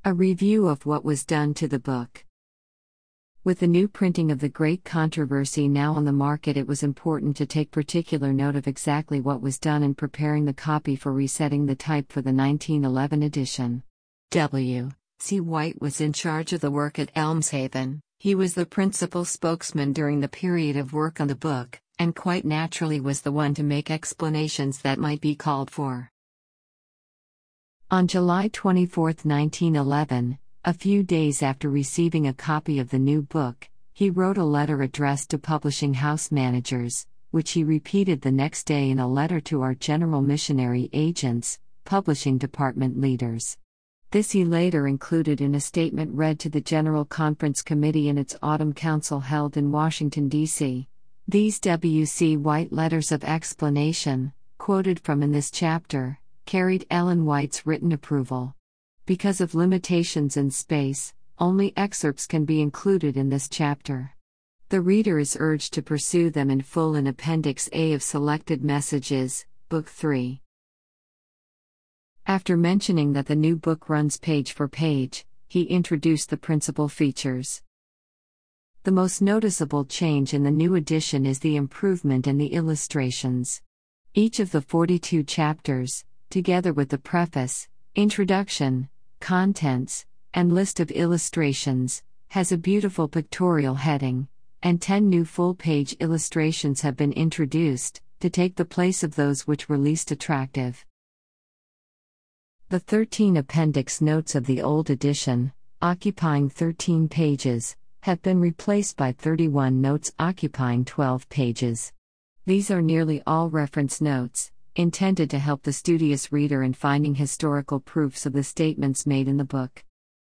A review of what was done to the book. With the new printing of The Great Controversy now on the market, it was important to take particular note of exactly what was done in preparing the copy for resetting the type for the 1911 edition. W. C. White was in charge of the work at Elmshaven. He was the principal spokesman during the period of work on the book, and quite naturally was the one to make explanations that might be called for. On July 24, 1911, a few days after receiving a copy of the new book, he wrote a letter addressed to publishing house managers, which he repeated the next day in a letter to our general missionary agents, publishing department leaders. This he later included in a statement read to the General Conference Committee in its autumn council held in Washington, D.C. These W.C. White letters of explanation, quoted from in this chapter, carried Ellen White's written approval. Because of limitations in space, only excerpts can be included in this chapter. The reader is urged to pursue them in full in Appendix A of Selected Messages, Book 3. After mentioning that the new book runs page for page, he introduced the principal features. The most noticeable change in the new edition is the improvement in the illustrations. Each of the 42 chapters, together with the preface, introduction, contents, and list of illustrations, has a beautiful pictorial heading, and 10 new full-page illustrations have been introduced, to take the place of those which were least attractive. The 13 appendix notes of the old edition, occupying 13 pages, have been replaced by 31 notes occupying 12 pages. These are nearly all reference notes, intended to help the studious reader in finding historical proofs of the statements made in the book.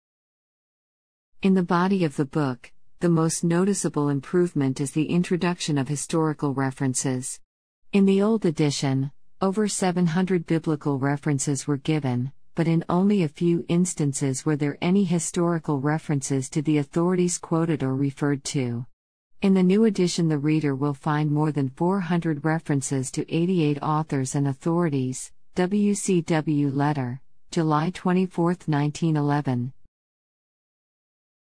In the body of the book, the most noticeable improvement is the introduction of historical references. In the old edition, over 700 biblical references were given, but in only a few instances were there any historical references to the authorities quoted or referred to. In the new edition, the reader will find more than 400 references to 88 authors and authorities. WCW Letter, July 24, 1911,